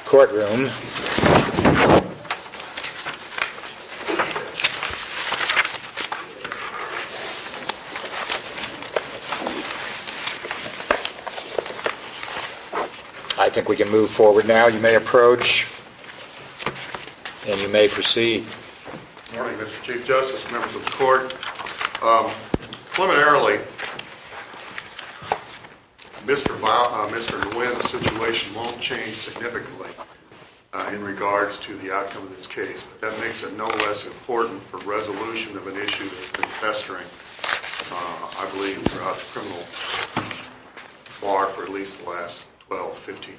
courtroom. I think we can move forward now. You may approach and you may proceed. Good morning, Mr. Chief Justice, members of the court. Preliminarily, Mr. Nguyen's situation won't change significantly in regards to the outcome of this case, but that makes it no less important for resolution of an issue that's been festering, I believe, throughout the criminal bar for at least the last 12, 15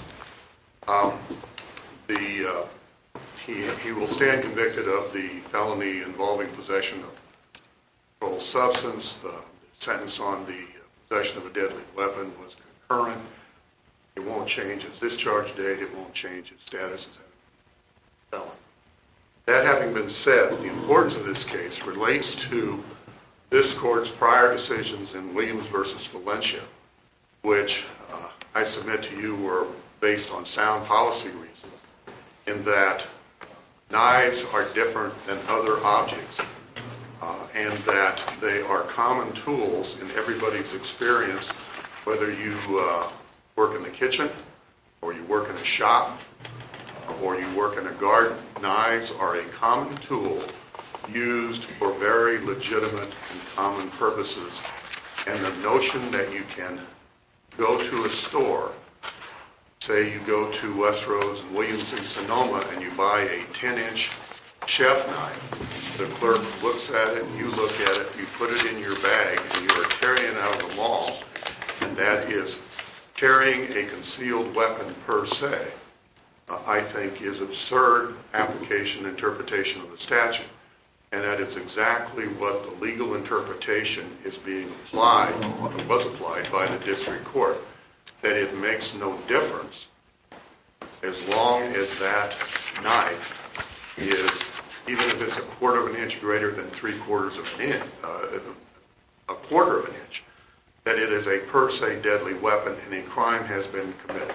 years. He will stand convicted of the felony involving possession of a controlled substance. The sentence on the possession of a deadly weapon was concurrent. It won't change his discharge date. It won't change his status as a felon. That having been said, the importance of this case relates to this court's prior decisions in Williams versus Valencia, which I submit to you were based on sound policy reasons, in that knives are different than other objects, and that they are common tools in everybody's experience, whether you work in the kitchen, or you work in a shop, or you work in a garden. Knives are a common tool used for very legitimate and common purposes, and the notion that you can go to a store, say you go to Westroads and Williams in Sonoma and you buy a 10-inch chef knife, the clerk looks at it, you look at it, you put it in your bag, and you are carrying it out of the mall, and that is carrying a concealed weapon per se, I think is absurd application and interpretation of the statute. And that is exactly what the legal interpretation is being applied, or was applied by the district court, that it makes no difference as long as that knife is, even if it's a quarter of an inch greater than 3/4 of an inch, a quarter of an inch, that it is a per se deadly weapon and a crime has been committed.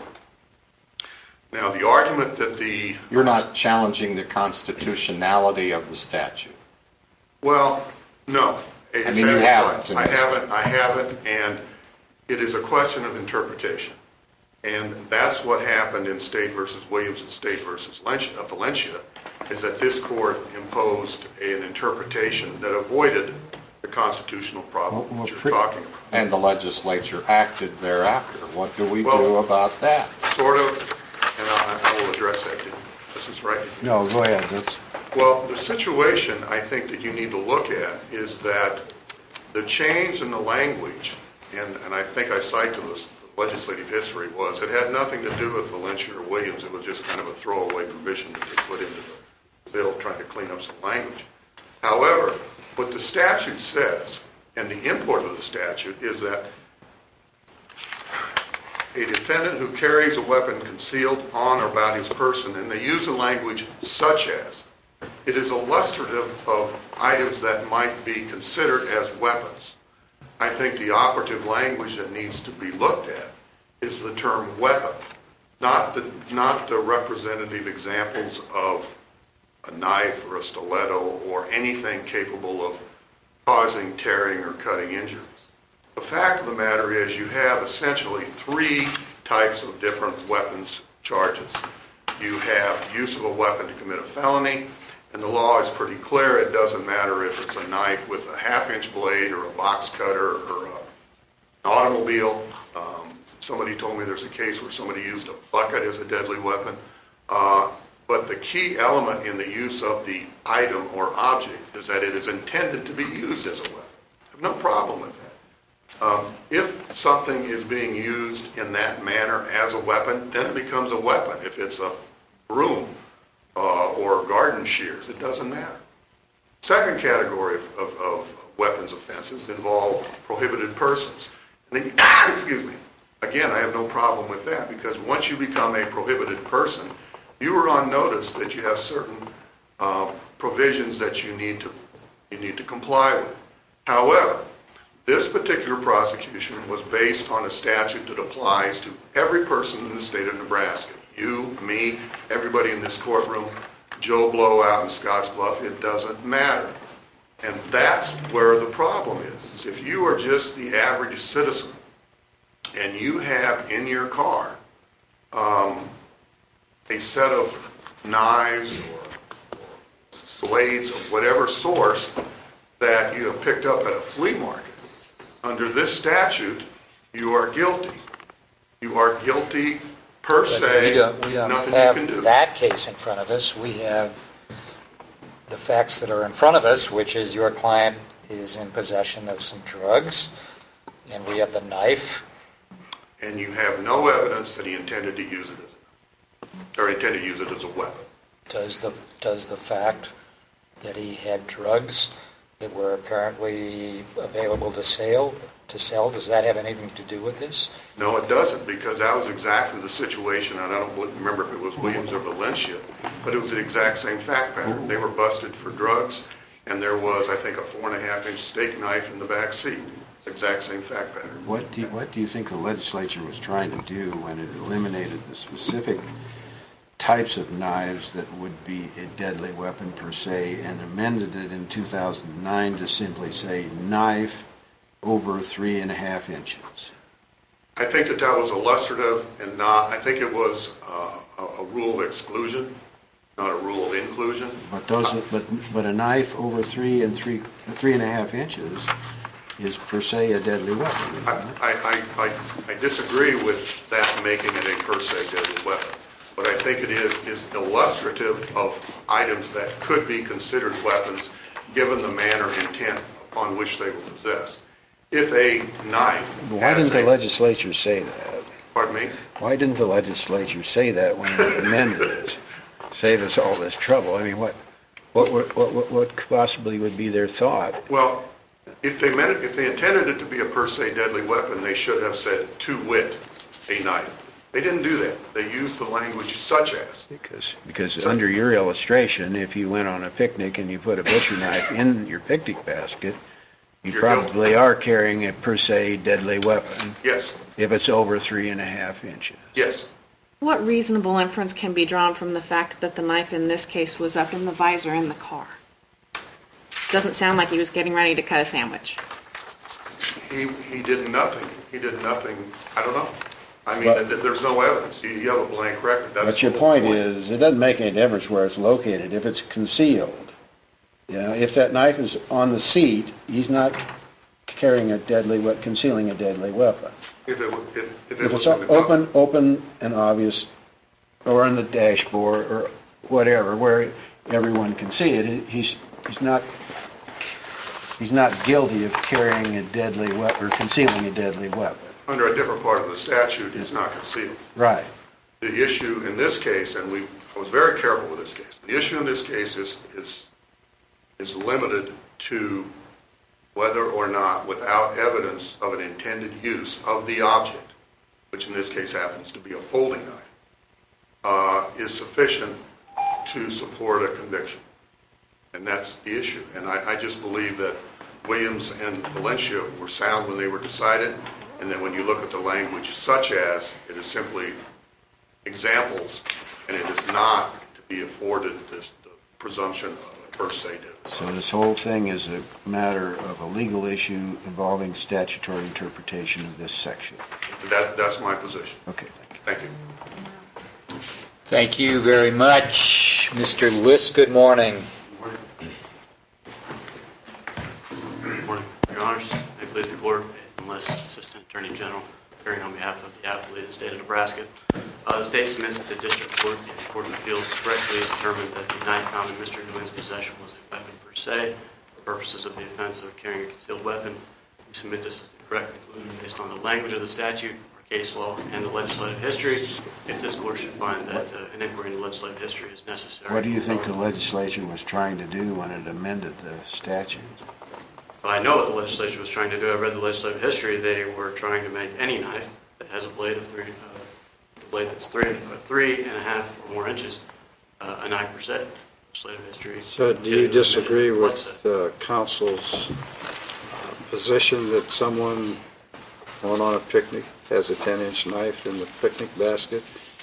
Now, the argument that You're not challenging the constitutionality of the statute. Well, no. I mean, you haven't. I haven't, and it is a question of interpretation. And that's what happened in State versus Williams and State versus Valencia, is that this court imposed an interpretation that avoided the constitutional problem that you're talking about. And the legislature acted thereafter. What do we do about that? Sort of, and I will address that. This is right. No, go ahead. Well, the situation I think that you need to look at is that the change in the language, and I think I cite to this legislative history, was it had nothing to do with Valencia or Williams. It was just kind of a throwaway provision that they put into the bill trying to clean up some language. However, what the statute says, and the import of the statute, is that a defendant who carries a weapon concealed on or about his person, and they use the language such as, it is illustrative of items that might be considered as weapons. I think the operative language that needs to be looked at is the term weapon, not the representative examples of a knife or a stiletto or anything capable of causing tearing or cutting injuries. The fact of the matter is you have essentially three types of different weapons charges. You have use of a weapon to commit a felony, and the law is pretty clear. It doesn't matter if it's a knife with a half-inch blade or a box cutter or an automobile. Somebody told me there's a case where somebody used a bucket as a deadly weapon. But the key element in the use of the item or object is that it is intended to be used as a weapon. I have no problem with that. If something is being used in that manner as a weapon, then it becomes a weapon. If it's a broom or garden shears, it doesn't matter. Second category of weapons offenses involve prohibited persons. Excuse me. Again, I have no problem with that, because once you become a prohibited person, you are on notice that you have certain provisions that you need to comply with. However, this particular prosecution was based on a statute that applies to every person in the state of Nebraska. You, me, everybody in this courtroom, Joe Blow out in Scottsbluff, it doesn't matter. And that's where the problem is. If you are just the average citizen and you have in your car a set of knives or blades of whatever source that you have picked up at a flea market, under this statute, you are guilty. You are guilty per se. We don't nothing have you can do. that case in front of us. We have the facts that are in front of us, which is your client is in possession of some drugs, and we have the knife. And you have no evidence that he intended to use it intended to use it as a weapon. Does the fact that he had drugs that were apparently available to sell, does that have anything to do with this? No, it doesn't, because that was exactly the situation, and I don't remember if it was Williams or Valencia, but it was the exact same fact pattern. They were busted for drugs, and there was, I think, a 4.5-inch steak knife in the back seat. It's the exact same fact pattern. What do you think the legislature was trying to do when it eliminated the specific types of knives that would be a deadly weapon per se and amended it in 2009 to simply say knife over 3.5 inches? I think that was illustrative and not, I think it was a rule of exclusion, not a rule of inclusion. But a knife over 3.5 inches is per se a deadly weapon. I disagree with that making it a per se deadly weapon. What I think it is illustrative of items that could be considered weapons given the manner and intent upon which they were possessed. If a knife... Why didn't the legislature say that? Pardon me? Why didn't the legislature say that when they amended it? Save us all this trouble. I mean, what possibly would be their thought? Well, if they intended it to be a per se deadly weapon, they should have said to wit a knife. They didn't do that. They used the language such as. Because under your illustration, if you went on a picnic and you put a butcher knife in your picnic basket, you probably are carrying a per se deadly weapon. Yes. If it's over 3.5 inches. Yes. What reasonable inference can be drawn from the fact that the knife in this case was up in the visor in the car? Doesn't sound like he was getting ready to cut a sandwich. He did nothing. He did nothing. I don't know. I mean, there's no evidence. You have a blank record. But your point is, it doesn't make any difference where it's located if it's concealed. You know, if that knife is on the seat, he's not carrying a deadly weapon, concealing a deadly weapon. If it's open and obvious, or on the dashboard, or whatever, where everyone can see it, he's not guilty of carrying a deadly weapon or concealing a deadly weapon. Under a different part of the statute, it's not concealed. Right. The issue in this case, and I was very careful with this case, the issue in this case is limited to whether or not, without evidence of an intended use of the object, which in this case happens to be a folding knife, is sufficient to support a conviction. And that's the issue. And I just believe that Williams and Valencia were sound when they were decided, and then when you look at the language such as, it is simply examples, and it is not to be afforded the presumption of a per se deadly. So this whole thing is a matter of a legal issue involving statutory interpretation of this section. That's my position. Okay, Thank you. Thank you very much. Mr. List, good morning. Good morning, Your Honors. May it please the Court, Nathan List, Assistant Attorney General, appearing on behalf of the appellate of the state of Nebraska. The state submits that the District Court and the Court of Appeals correctly determined that the knife found in Mr. Nguyen's possession was a weapon per se for purposes of the offense of carrying a concealed weapon. We submit this as the correct conclusion based on the language of the statute, our case law, and the legislative history. If this Court should find that an inquiry into legislative history is necessary. What do you think the legislature was trying to do when it amended the statute? Well, I know what the legislature was trying to do. I read the legislative history. They were trying to make any knife that has a blade of blade that's 3.5 or more inches, a knife per se. Legislative history. So do you disagree with counsel's position that someone going on a picnic has a 10-inch knife in the picnic basket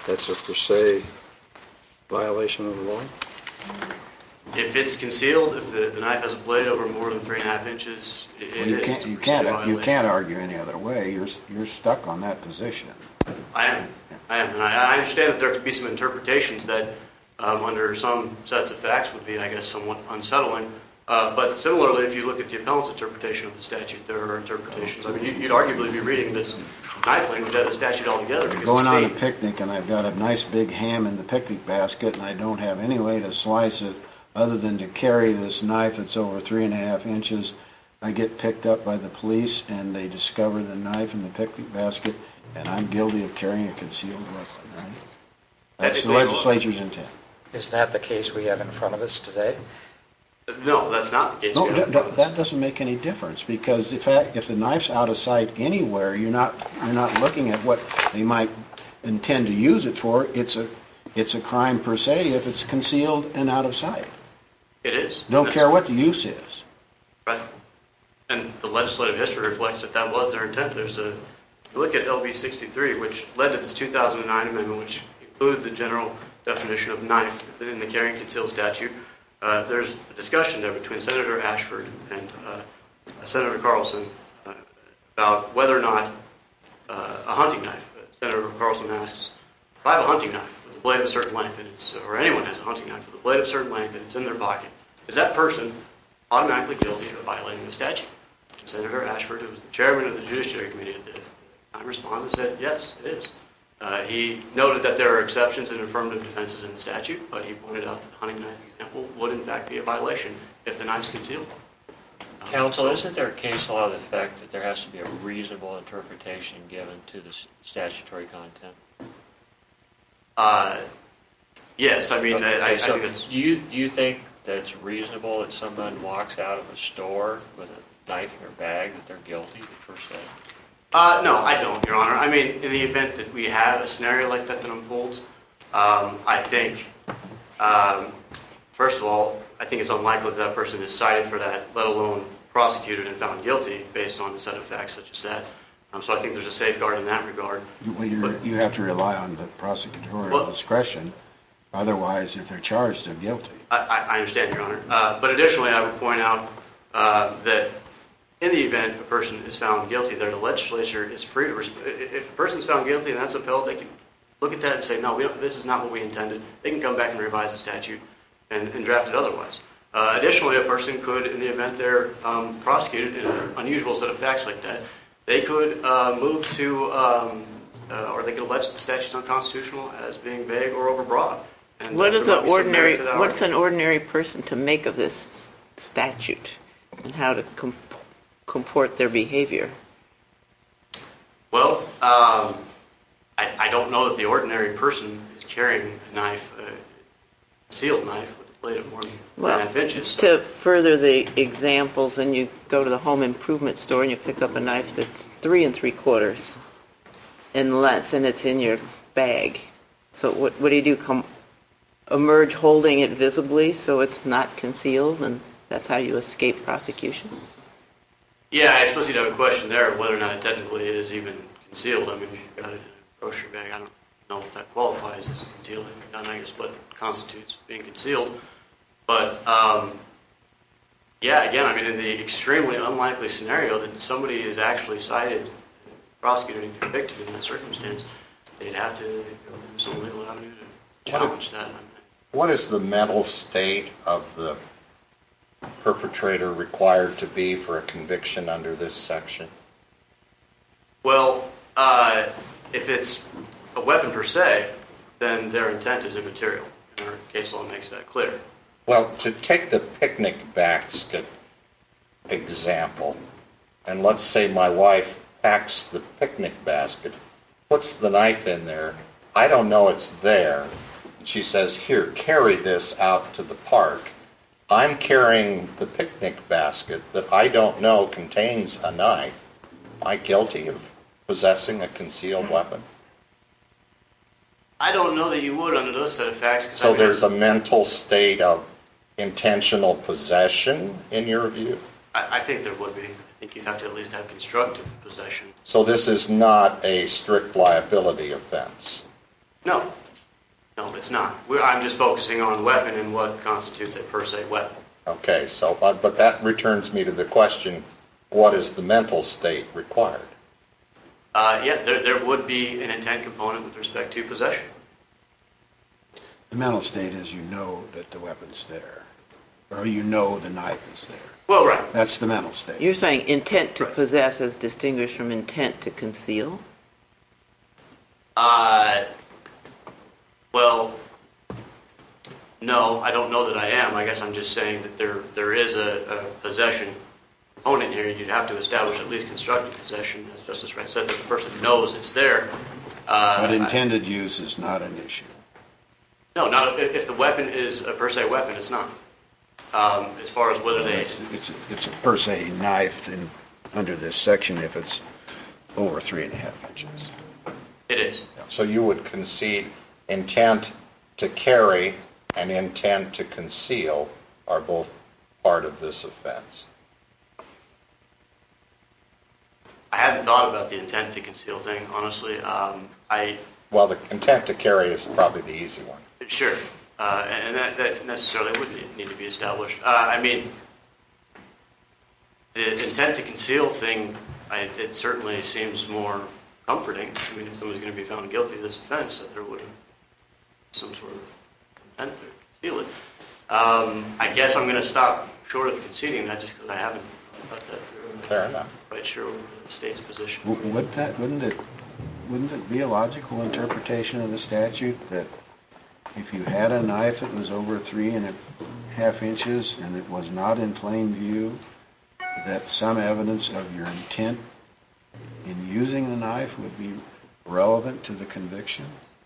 that's a per se violation of the law? If it's concealed, if the knife has a blade over more than 3.5 inches, it You is. can't, It's a you per se can't, you violation. can't argue any other way. You're stuck on that position. I am. And I understand that there could be some interpretations that, under some sets of facts, would be, I guess, somewhat unsettling. But similarly, if you look at the appellant's interpretation of the statute, there are interpretations. I mean, you'd arguably be reading this knife language out of the statute altogether. Because Going the on a state, picnic and I've got a nice big ham in the picnic basket and I don't have any way to slice it other than to carry this knife that's over 3.5 inches. I get picked up by the police and they discover the knife in the picnic basket and I'm guilty of carrying a concealed weapon, right? That's the legislature's intent. Is that the case we have in front of us today? No, that's not the case. No, we have in front of us. that doesn't make any difference because if the knife's out of sight anywhere, you're not looking at what they might intend to use it for. It's a crime per se if it's concealed and out of sight. It is. Don't care what the use is. Right. And the legislative history reflects that that was their intent. There's a, you look at LB 63, which led to this 2009 amendment, which included the general definition of knife in the carrying concealed statute. There's a discussion there between Senator Ashford and Senator Carlson about whether or not a hunting knife. Senator Carlson asks, if I have a hunting knife with a blade of a certain length, and it's, or anyone has a hunting knife with a blade of a certain length and it's in their pocket, is that person automatically guilty of violating the statute? And Senator Ashford, who was the chairman of the Judiciary Committee at the time, responds and said, yes, it is. He noted that there are exceptions and affirmative defenses in the statute, but he pointed out that the hunting knife example would in fact be a violation if the knife's concealed. Counsel, isn't there a case law to the effect that there has to be a reasonable interpretation given to the statutory content? Yes, I mean, I think it's... Do you think that it's reasonable that someone walks out of a store with a knife in their bag that they're guilty, per se? No, I don't, Your Honor. I mean, in the event that we have a scenario like that unfolds, I think, first of all, I think it's unlikely that person is cited for that, let alone prosecuted and found guilty based on a set of facts such as that. So I think there's a safeguard in that regard. You have to rely on the prosecutorial discretion. Otherwise, if they're charged, they're guilty. I understand, Your Honor. But additionally, I would point out that in the event a person is found guilty, the legislature is free to, if a person's found guilty and that's upheld, they can look at that and say, no, this is not what we intended. They can come back and revise the statute and draft it otherwise. Additionally, a person could, in the event they're prosecuted in an unusual set of facts like that, they could move to, or they could allege that the statute's unconstitutional as being vague or overbroad. And What's an ordinary person to make of this statute and how to comport their behavior? Well, I don't know that the ordinary person is carrying a knife, a sealed knife with a blade of more than 3.5 inches. To further the examples, and you go to the home improvement store and you pick up a knife that's 3 3/4 in length and it's in your bag. So what do you do? Emerge holding it visibly so it's not concealed, and that's how you escape prosecution? Yeah, I suppose you'd have a question there of whether or not it technically is even concealed. I mean, if you've got it in a grocery bag, I don't know if that qualifies as concealed. I guess what constitutes being concealed. But, yeah, again, I mean, in the extremely unlikely scenario that somebody is actually cited, prosecuted, and convicted in that circumstance, they'd have to go through some legal avenue to challenge that. What is the mental state of the perpetrator required to be for a conviction under this section? Well, if it's a weapon per se, then their intent is immaterial. And our case law makes that clear. Well, to take the picnic basket example, and let's say my wife packs the picnic basket, puts the knife in there, I don't know it's there. She says, here, carry this out to the park. I'm carrying the picnic basket that I don't know contains a knife. Am I guilty of possessing a concealed weapon? I don't know that you would under those set of facts. So there's a mental state of intentional possession in your view? I think there would be. I think you'd have to at least have constructive possession. So this is not a strict liability offense? No. No, it's not. I'm just focusing on weapon and what constitutes a per se weapon. Okay, so, but that returns me to the question, what is the mental state required? Yeah, there would be an intent component with respect to possession. The mental state is you know that the weapon's there, or you know the knife is there. Well, right. That's the mental state. You're saying intent to Right. possess as distinguished from intent to conceal? Well, no, I don't know that I am. I guess I'm just saying that there is a possession component here. You'd have to establish at least constructive possession, as Justice Wright said, that the person knows it's there. But intended use is not an issue. No, not if the weapon is a per se weapon, it's not. As far as whether they... It's a per se knife under this section if it's over 3.5 inches. It is. So you would concede intent to carry and intent to conceal are both part of this offense. I hadn't thought about the intent to conceal thing, honestly. Well, the intent to carry is probably the easy one. Sure. And that necessarily would need to be established. I mean, the intent to conceal thing, it certainly seems more comforting. I mean, if somebody's going to be found guilty of this offense, that there would have some sort of intent to conceal it. I guess I'm going to stop short of conceding that just because I haven't thought that through. I'm Fair enough. not quite sure what the state's position. Wouldn't it be a logical interpretation of the statute that if you had a knife that was over 3.5 inches and it was not in plain view, that some evidence of your intent in using the knife would be relevant to the conviction?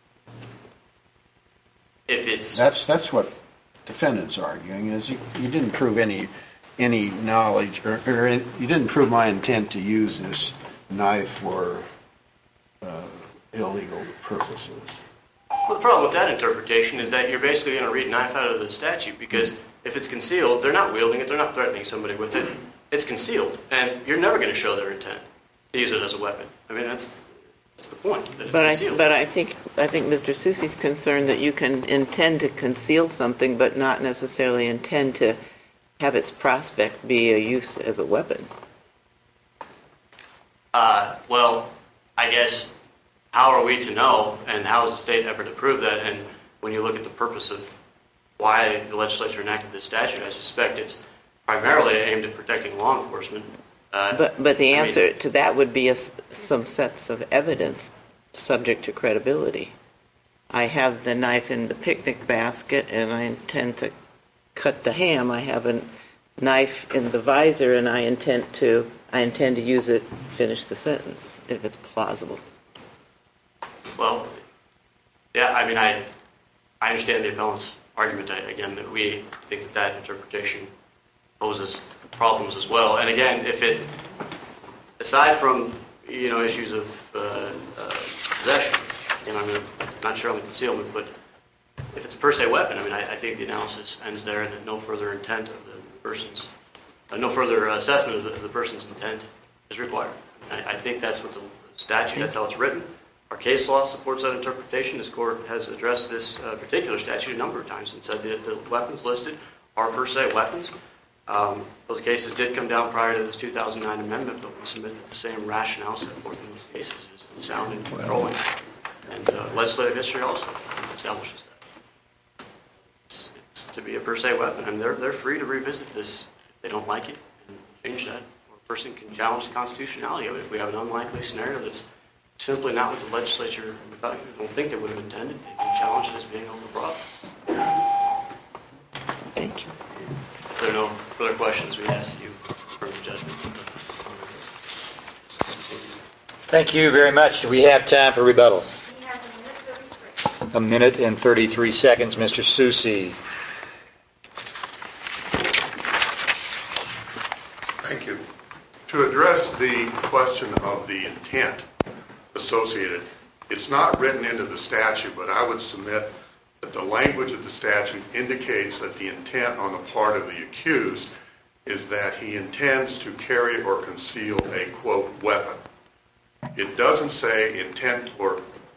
If it's... That's what defendant's arguing, is you didn't prove any knowledge, or you didn't prove my intent to use this knife for illegal purposes. Well, the problem with that interpretation is that you're basically going to read knife out of the statute, because if it's concealed, they're not wielding it, they're not threatening somebody with it. It's concealed, and you're never going to show their intent to use it as a weapon. I mean, that's the point, that it's concealed. But I think Mr. Soucy's concerned that you can intend to conceal something, but not necessarily intend to have its prospect be a use as a weapon. Well, I guess, how are we to know, and how is the state ever to prove that? And when you look at the purpose of why the legislature enacted this statute, I suspect it's primarily aimed at protecting law enforcement. But the answer to that would be some sets of evidence subject to credibility. I have the knife in the picnic basket, and I intend to cut the ham. I have a knife in the visor, and I intend to use it to finish the sentence, if it's plausible. Well, yeah, I mean, I understand the appellant's argument, again, that we think that interpretation poses problems as well. And again, if it, aside from, issues of possession, I'm not sure on the concealment, but if it's a per se weapon, I mean, I think the analysis ends there, and that no further intent of the person's, no further assessment of the person's intent is required. I think that's what the statute, that's how it's written. Our case law supports that interpretation. This court has addressed this particular statute a number of times and said that the weapons listed are per se weapons. Those cases did come down prior to this 2009 amendment, but we submit that the same rationale set forth in those cases is sound and controlling. And legislative history also establishes that. It's to be a per se weapon, and they're free to revisit this if they don't like it and change that. Or a person can challenge the constitutionality of it if we have an unlikely scenario that's simply not what the legislature, I don't think they would have intended. They can challenge it as being overbroad. Thank you. If there are no further questions, we ask you for the judgment. Thank you very much. Do we have time for rebuttal? We have a minute 33. A minute and 33 seconds, Mr. Soucy. Thank you. To address the question of the intent associated, it's not written into the statute, but I would submit that the language of the statute indicates that the intent on the part of the accused is that he intends to carry or conceal a, quote, weapon. It doesn't say intent or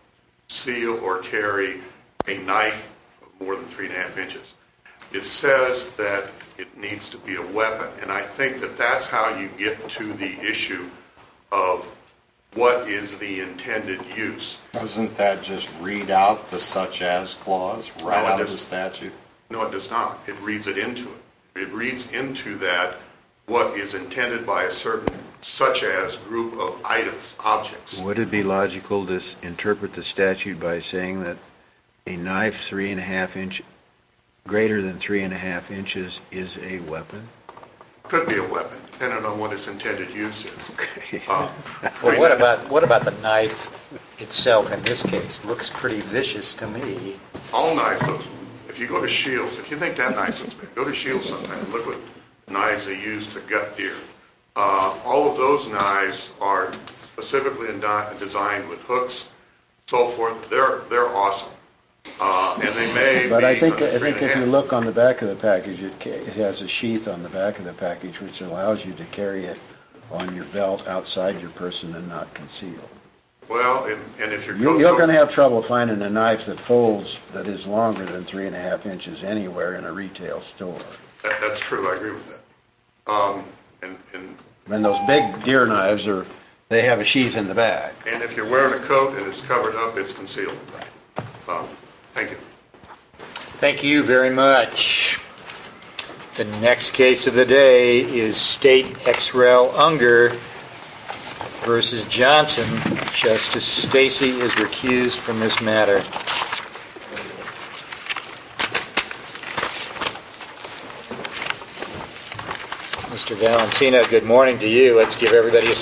conceal or carry a knife of more than 3.5 inches. It says that it needs to be a weapon, and I think that that's how you get to the issue of what is the intended use. Doesn't that just read out the such as clause right No, it out of the doesn't. statute? No, it does not. It reads it into it. It reads into that what is intended by a certain such as group of items, objects. Would it be logical to interpret the statute by saying that a knife 3.5 inch, greater than 3.5 inches is a weapon? Could be a weapon, depending on what its intended use is. Okay. Well, what about the knife itself in this case? Looks pretty vicious to me. All knives, if you go to Shields, if you think that knife looks bad, go to Shields sometime and look what knives they use to gut deer. All of those knives are specifically designed with hooks, so forth. They're awesome. And they may But be I think under if you 3.5. look on the back of the package, it has a sheath on the back of the package which allows you to carry it on your belt outside your person and not concealed. Well, and if your You're coat's going to have trouble finding a knife that folds that is longer than 3.5 inches anywhere in a retail store. That's true. I agree with that. And those big deer knives they have a sheath in the back. And if you're wearing a coat and it's covered up, it's concealed. Thank you. Thank you very much. The next case of the day is State ex rel. Unger versus Johnson. Justice Stacy is recused from this matter. Mr. Valentina, good morning to you. Let's give everybody a